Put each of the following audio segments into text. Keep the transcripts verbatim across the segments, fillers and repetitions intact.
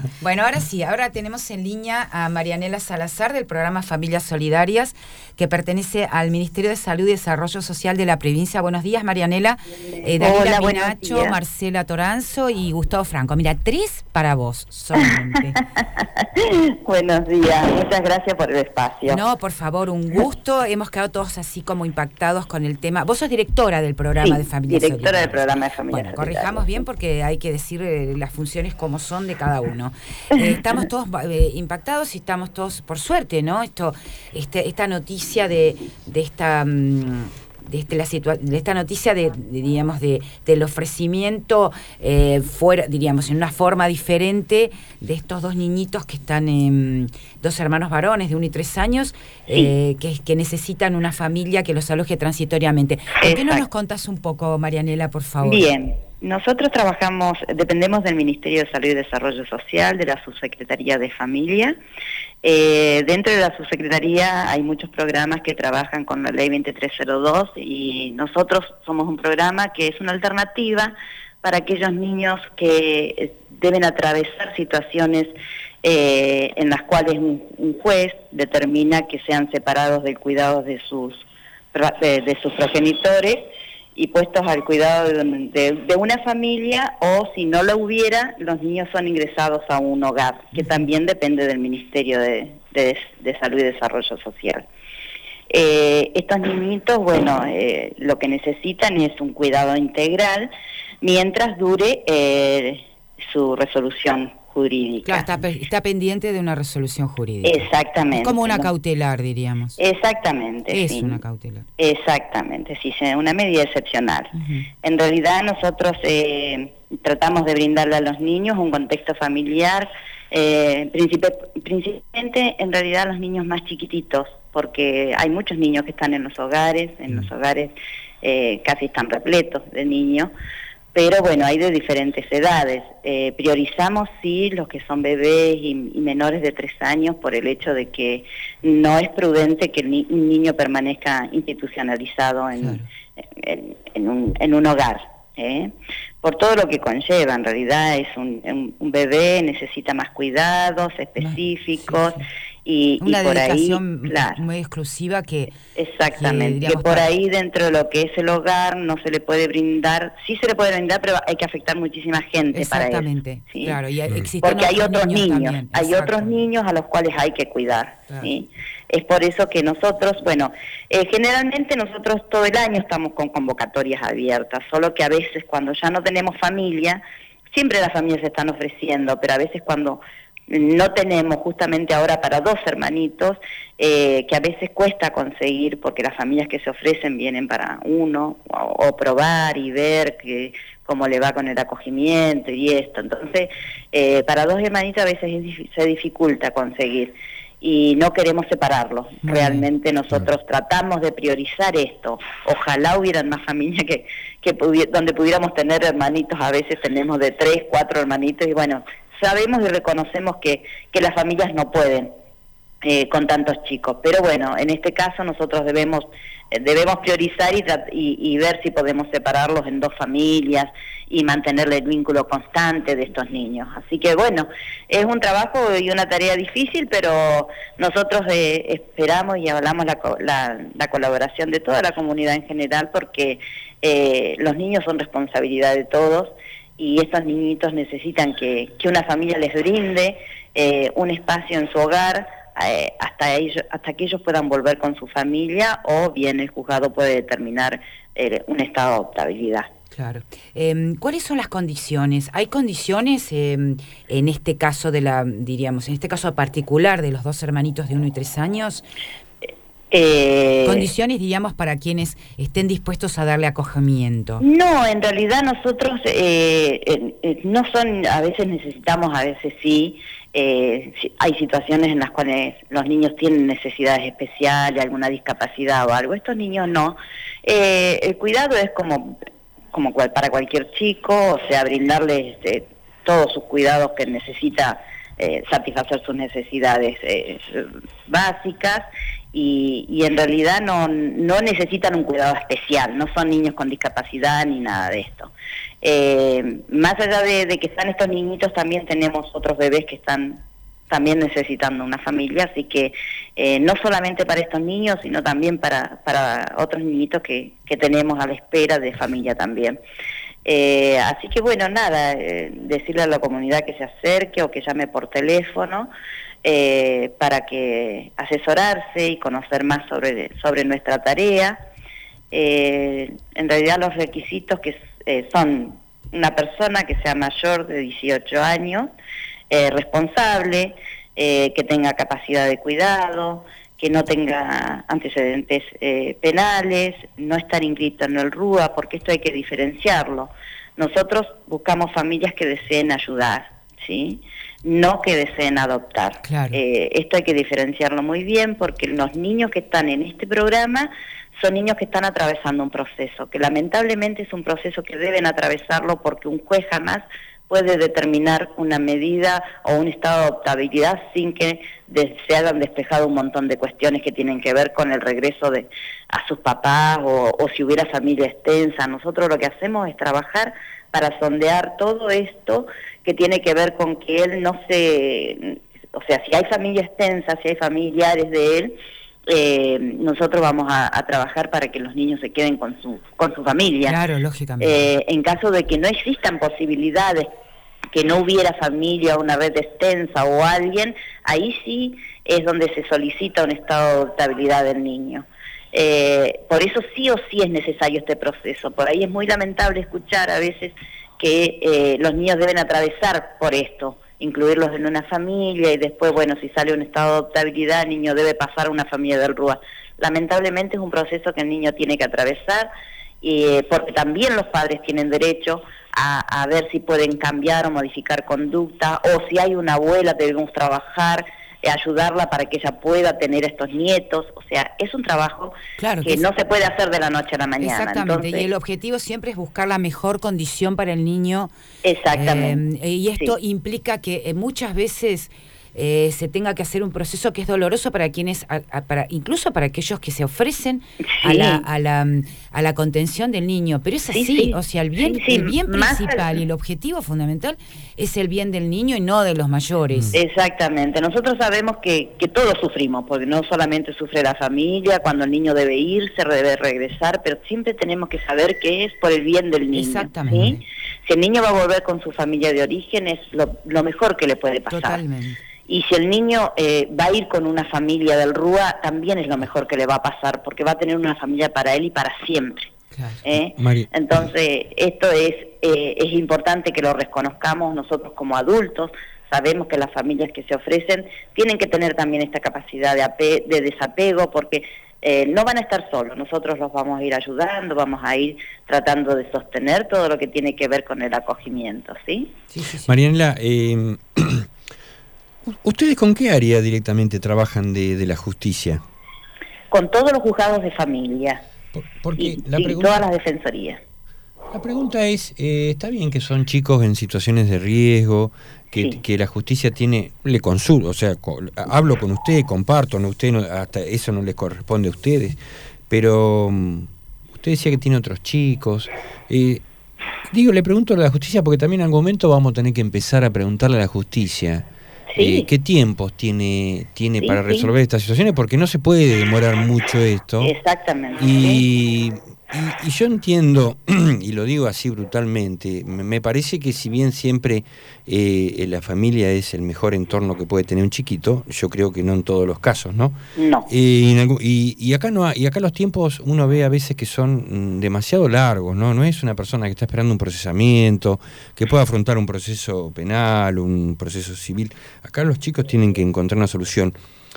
Bueno, ahora sí, ahora tenemos en línea a Marianela Salazar del programa Familias Solidarias, que pertenece al Ministerio de Salud y Desarrollo Social de la provincia. Buenos días, Marianela. Eh, Dalila Pinacho, Marcela Toranzo y Gustavo Franco. Mira, tres para vos solamente. Buenos días, muchas gracias por el espacio. No, por favor, un gusto. Hemos quedado todos así como impactados con el tema. Vos sos directora del programa sí, de Familias directora Solidarias. del programa de Familias Bueno, Solidarias. corrijamos bien porque hay que decir eh, las funciones como son de cada uno. Eh, estamos todos eh, impactados y estamos todos, por suerte, ¿no? Esto, este, esta noticia de, de esta... Um, de, este, la situa- de esta noticia de, de digamos de del ofrecimiento eh, fuera, diríamos, en una forma diferente de estos dos niñitos que están, eh, dos hermanos varones de uno y tres años, eh, que, que necesitan una familia que los aloje transitoriamente. ¿Por qué no nos contás un poco, Marianela, por favor? Bien. Nosotros trabajamos, dependemos del Ministerio de Salud y Desarrollo Social, de la Subsecretaría de Familia. Eh, dentro de la Subsecretaría hay muchos programas que trabajan con la Ley veintitrés cero dos y nosotros somos un programa que es una alternativa para aquellos niños que deben atravesar situaciones eh, en las cuales un, un juez determina que sean separados del cuidado de sus, de, de sus progenitores y puestos al cuidado de, de, de una familia, o si no lo hubiera, los niños son ingresados a un hogar, que también depende del Ministerio de, de, de Salud y Desarrollo Social. Eh, estos niñitos, bueno, eh, lo que necesitan es un cuidado integral mientras dure eh, su resolución jurídica. Claro, está, está pendiente de una resolución jurídica. Exactamente. Es como una ¿no? cautelar, diríamos. Exactamente. Es sí. una cautelar. Exactamente, sí, una medida excepcional. Uh-huh. En realidad nosotros eh, tratamos de brindarle a los niños un contexto familiar, eh, princip- principalmente en realidad a los niños más chiquititos, porque hay muchos niños que están en los hogares, en uh-huh. los hogares eh, casi están repletos de niños. Pero bueno, hay de diferentes edades. Eh, priorizamos sí los que son bebés y, y menores de tres años por el hecho de que no es prudente que el ni- un niño permanezca institucionalizado en, claro. en, en, un, en un hogar. ¿eh? Por todo lo que conlleva, en realidad es un, un, un bebé, necesita más cuidados específicos. Sí, sí. Y, una y por dedicación ahí, claro, muy exclusiva que... Exactamente, que, digamos, que por para... ahí dentro de lo que es el hogar no se le puede brindar, sí se le puede brindar, pero hay que afectar muchísima gente para eso. Exactamente, ¿sí? claro, y existen porque hay otros niños, niños hay otros niños a los cuales hay que cuidar, claro. ¿sí? Es por eso que nosotros, bueno, eh, generalmente nosotros todo el año estamos con convocatorias abiertas, solo que a veces cuando ya no tenemos familia, siempre las familias se están ofreciendo, pero a veces cuando no tenemos justamente ahora para dos hermanitos, eh, que a veces cuesta conseguir porque las familias que se ofrecen vienen para uno, o, o probar y ver que, cómo le va con el acogimiento y esto. Entonces, eh, para dos hermanitos a veces es, se dificulta conseguir y no queremos separarlos. Muy Realmente bien. Nosotros sí. tratamos de priorizar esto. Ojalá hubieran más familias que, que pudi- donde pudiéramos tener hermanitos, a veces tenemos de tres, cuatro hermanitos y bueno, sabemos y reconocemos que, que las familias no pueden eh, con tantos chicos, pero bueno, en este caso nosotros debemos eh, debemos priorizar y, y, y ver si podemos separarlos en dos familias y mantenerle el vínculo constante de estos niños. Así que bueno, es un trabajo y una tarea difícil, pero nosotros eh, esperamos y hablamos la, la, la colaboración de toda la comunidad en general, porque eh, los niños son responsabilidad de todos, y estos niñitos necesitan que, que una familia les brinde eh, un espacio en su hogar eh, hasta ellos, hasta que ellos puedan volver con su familia, o bien el juzgado puede determinar eh, un estado de adoptabilidad. Claro. Eh, ¿Cuáles son las condiciones? ¿Hay condiciones eh, en este caso de la, diríamos, en este caso particular de los dos hermanitos de uno y tres años? Eh, condiciones, digamos, para quienes estén dispuestos a darle acogimiento. No, en realidad nosotros eh, eh, no son, a veces necesitamos, a veces sí, eh, hay situaciones en las cuales los niños tienen necesidades especiales, alguna discapacidad o algo. Estos niños no. Eh, el cuidado es como, como cual, para cualquier chico, o sea, brindarles este, todos sus cuidados que necesita, eh, satisfacer sus necesidades eh, básicas. y, y en realidad no, no necesitan un cuidado especial, no son niños con discapacidad ni nada de esto. Eh, más allá de, de que están estos niñitos, también tenemos otros bebés que están también necesitando una familia, así que eh, no solamente para estos niños, sino también para, para otros niñitos que, que tenemos a la espera de familia también. Eh, así que bueno, nada, eh, decirle a la comunidad que se acerque o que llame por teléfono eh, para que asesorarse y conocer más sobre, sobre nuestra tarea. Eh, en realidad los requisitos que eh, son una persona que sea mayor de dieciocho años, eh, responsable, eh, que tenga capacidad de cuidado, que no tenga antecedentes eh, penales, no estar inscrito en el R U A, porque esto hay que diferenciarlo. Nosotros buscamos familias que deseen ayudar, ¿sí? No que deseen adoptar. Claro. Eh, esto hay que diferenciarlo muy bien, porque los niños que están en este programa son niños que están atravesando un proceso, que lamentablemente es un proceso que deben atravesarlo porque un juez jamás puede determinar una medida o un estado de adoptabilidad sin que de, se hayan despejado un montón de cuestiones que tienen que ver con el regreso de a sus papás o, o si hubiera familia extensa. Nosotros lo que hacemos es trabajar para sondear todo esto que tiene que ver con que él no se... O sea, si hay familia extensa, si hay familiares de él, eh, nosotros vamos a, a trabajar para que los niños se queden con su con su familia. Claro, lógicamente. Eh, en caso de que no existan posibilidades, que no hubiera familia, una red extensa o alguien, ahí sí es donde se solicita un estado de adoptabilidad del niño. Eh, por eso sí o sí es necesario este proceso. Por ahí es muy lamentable escuchar a veces que eh, los niños deben atravesar por esto, incluirlos en una familia y después, bueno, si sale un estado de adoptabilidad, el niño debe pasar a una familia del R U A. Lamentablemente es un proceso que el niño tiene que atravesar, eh, porque también los padres tienen derecho a, a ver si pueden cambiar o modificar conducta, o si hay una abuela debemos trabajar, eh, ayudarla para que ella pueda tener estos nietos. O sea, es un trabajo claro, que, que no se puede hacer de la noche a la mañana. Exactamente, Entonces, y el objetivo siempre es buscar la mejor condición para el niño. Exactamente. Eh, y esto sí. implica que eh, muchas veces eh, se tenga que hacer un proceso que es doloroso para quienes, a, a, para incluso para aquellos que se ofrecen sí. a, la, a, la, a la contención del niño. Pero es así, sí, sí. o sea, el bien, sí, sí. el bien principal Más... y el objetivo fundamental es el bien del niño y no de los mayores. Exactamente. Nosotros sabemos que, que todos sufrimos, porque no solamente sufre la familia, cuando el niño debe irse, debe regresar, pero siempre tenemos que saber que es por el bien del niño. Exactamente. ¿sí? Si el niño va a volver con su familia de origen, es lo, lo mejor que le puede pasar. Totalmente. Y si el niño eh, va a ir con una familia del R U A, también es lo mejor que le va a pasar, porque va a tener una familia para él y para siempre. Claro. ¿eh? Mari... Entonces, esto es, eh, es importante que lo reconozcamos nosotros como adultos. Sabemos que las familias que se ofrecen tienen que tener también esta capacidad de, ape de desapego, porque eh, no van a estar solos. Nosotros los vamos a ir ayudando, vamos a ir tratando de sostener todo lo que tiene que ver con el acogimiento, ¿sí? Sí, sí, sí. Marianela, eh, ¿ustedes con qué área directamente trabajan de, de la justicia? Con todos los juzgados de familia. Por, porque y, la y pregunta, todas las defensorías. La pregunta es, eh, está bien que son chicos en situaciones de riesgo, que, sí. que la justicia tiene, le consulto, o sea, co, hablo con usted, comparto, no, usted no, hasta eso no les corresponde a ustedes, pero um, usted decía que tiene otros chicos. Eh, digo, le pregunto a la justicia porque también en algún momento vamos a tener que empezar a preguntarle a la justicia. Sí. Eh, ¿Qué tiempos tiene tiene sí, para sí. resolver estas situaciones? Porque no se puede demorar mucho esto. Exactamente. Y, ¿sí? y, y yo entiendo, y lo digo así brutalmente, me, me parece que si bien siempre eh, la familia es el mejor entorno que puede tener un chiquito, yo creo que no en todos los casos, ¿no? No. Eh, y, en algún, y, y acá no y acá los tiempos uno ve a veces que son mm, demasiado largos, ¿no? No es una persona que está esperando un procesamiento, que pueda afrontar un proceso penal, un proceso civil. Acá los chicos tienen que encontrar una solución.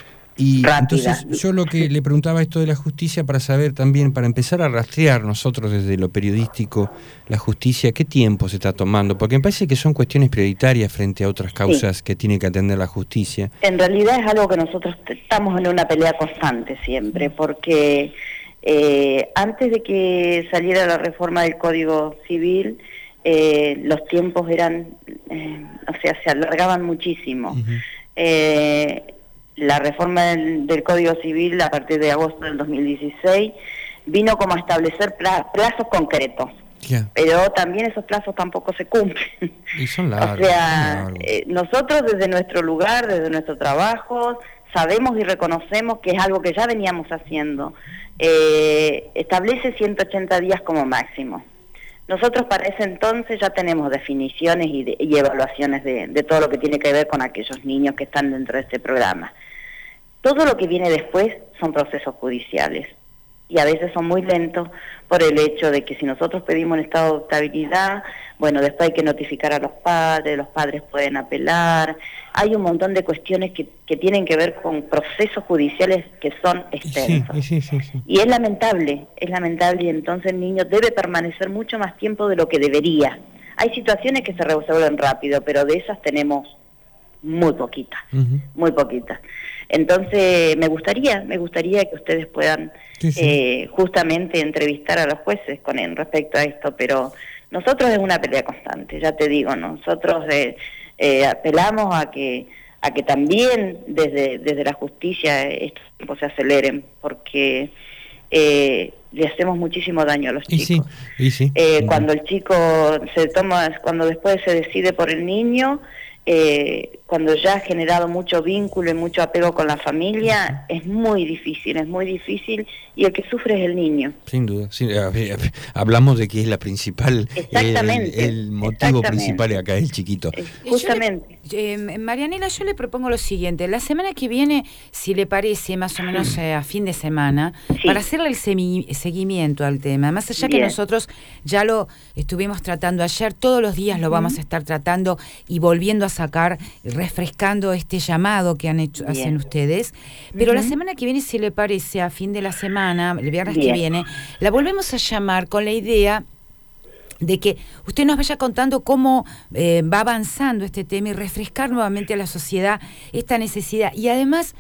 Y Rápida. Entonces yo lo que le preguntaba esto de la justicia para saber también, para empezar a rastrear nosotros desde lo periodístico la justicia, qué tiempo se está tomando, porque me parece que son cuestiones prioritarias frente a otras causas sí. que tiene que atender la justicia. En realidad es algo que nosotros estamos en una pelea constante siempre, porque eh, antes de que saliera la reforma del Código Civil, eh, los tiempos eran, eh, o sea, se alargaban muchísimo. Uh-huh. eh, la reforma del, del Código Civil a partir de agosto del dos mil dieciséis vino como a establecer pla- plazos concretos. Yeah. Pero también esos plazos tampoco se cumplen. Y son largos. O sea, son largos. Eh, nosotros desde nuestro lugar, desde nuestro trabajo, sabemos y reconocemos que es algo que ya veníamos haciendo. Eh, establece ciento ochenta días como máximo. Nosotros para ese entonces ya tenemos definiciones y, de, y evaluaciones de, de todo lo que tiene que ver con aquellos niños que están dentro de este programa. Todo lo que viene después son procesos judiciales. Y a veces son muy lentos por el hecho de que si nosotros pedimos un estado de adoptabilidad, bueno, después hay que notificar a los padres, los padres pueden apelar, hay un montón de cuestiones que, que tienen que ver con procesos judiciales que son extensos. Sí, sí, sí, sí. Y es lamentable, es lamentable, y entonces el niño debe permanecer mucho más tiempo de lo que debería. Hay situaciones que se resuelven rápido, pero de esas tenemos muy poquitas, uh-huh. muy poquitas. Entonces, me gustaría, me gustaría que ustedes puedan sí, sí. Eh, justamente entrevistar a los jueces con en respecto a esto, pero nosotros es una pelea constante, ya te digo, nosotros eh, eh, apelamos a que a que también desde desde la justicia estos tiempos se aceleren, porque eh, le hacemos muchísimo daño a los chicos. Y sí, y sí. Eh, cuando el chico se toma, cuando después se decide por el niño, Eh, cuando ya ha generado mucho vínculo y mucho apego con la familia, es muy difícil, es muy difícil, y el que sufre es el niño. Sin duda, sí, hablamos de que es la principal, exactamente, el, el motivo exactamente. principal acá es el chiquito. Eh, justamente. Yo le, eh, Marianela, yo le propongo lo siguiente, la semana que viene, si le parece, más o menos eh, a fin de semana, sí. para hacerle el semi- seguimiento al tema, más allá Bien. que nosotros ya lo estuvimos tratando ayer, todos los días lo uh-huh. vamos a estar tratando y volviendo a sacar, refrescando este llamado que han hecho, hacen ustedes, pero uh-huh. la semana que viene, si le parece, a fin de la semana, el viernes Bien. que viene, la volvemos a llamar con la idea de que usted nos vaya contando cómo eh, va avanzando este tema y refrescar nuevamente a la sociedad esta necesidad, y además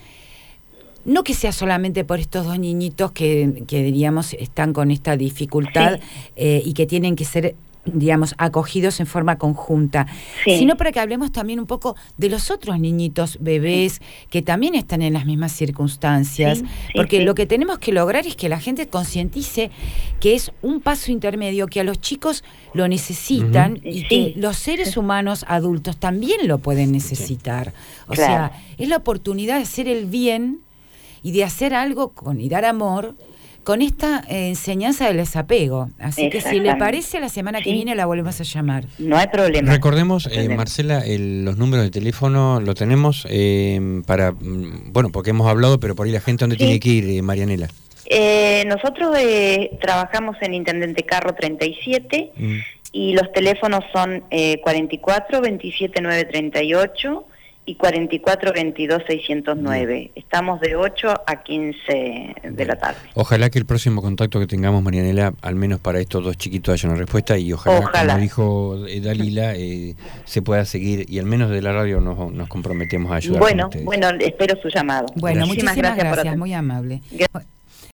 no que sea solamente por estos dos niñitos que, que diríamos están con esta dificultad sí. eh, y que tienen que ser, digamos, acogidos en forma conjunta, sí. sino para que hablemos también un poco de los otros niñitos, bebés, sí. que también están en las mismas circunstancias, sí, sí, porque sí. lo que tenemos que lograr es que la gente concientice que es un paso intermedio, que a los chicos lo necesitan uh-huh. y sí. que los seres humanos adultos también lo pueden necesitar. Sí. O claro. sea, es la oportunidad de hacer el bien y de hacer algo con y dar amor con esta eh, enseñanza del desapego. Así que si le parece, la semana sí. que viene la volvemos a llamar. No hay problema. Recordemos, no hay problema. Eh, Marcela, el, los números de teléfono lo tenemos eh, para, bueno, porque hemos hablado, pero por ahí la gente, ¿dónde sí. tiene que ir, eh, Marianela? Eh, nosotros eh, trabajamos en Intendente Carro treinta y siete mm. y los teléfonos son eh, cuarenta y cuatro, veintisiete, nueve treinta y ocho y cuarenta y cuatro, veintidós, seiscientos nueve. Estamos de ocho a quince de la tarde. Ojalá que el próximo contacto que tengamos, Marianela, al menos para estos dos chiquitos haya una respuesta, y ojalá, ojalá. como dijo Dalila, eh, se pueda seguir, y al menos de la radio nos, nos comprometemos a ayudar. Bueno, bueno, espero su llamado. Bueno, gracias. Muchísimas gracias, gracias muy amable. Gracias.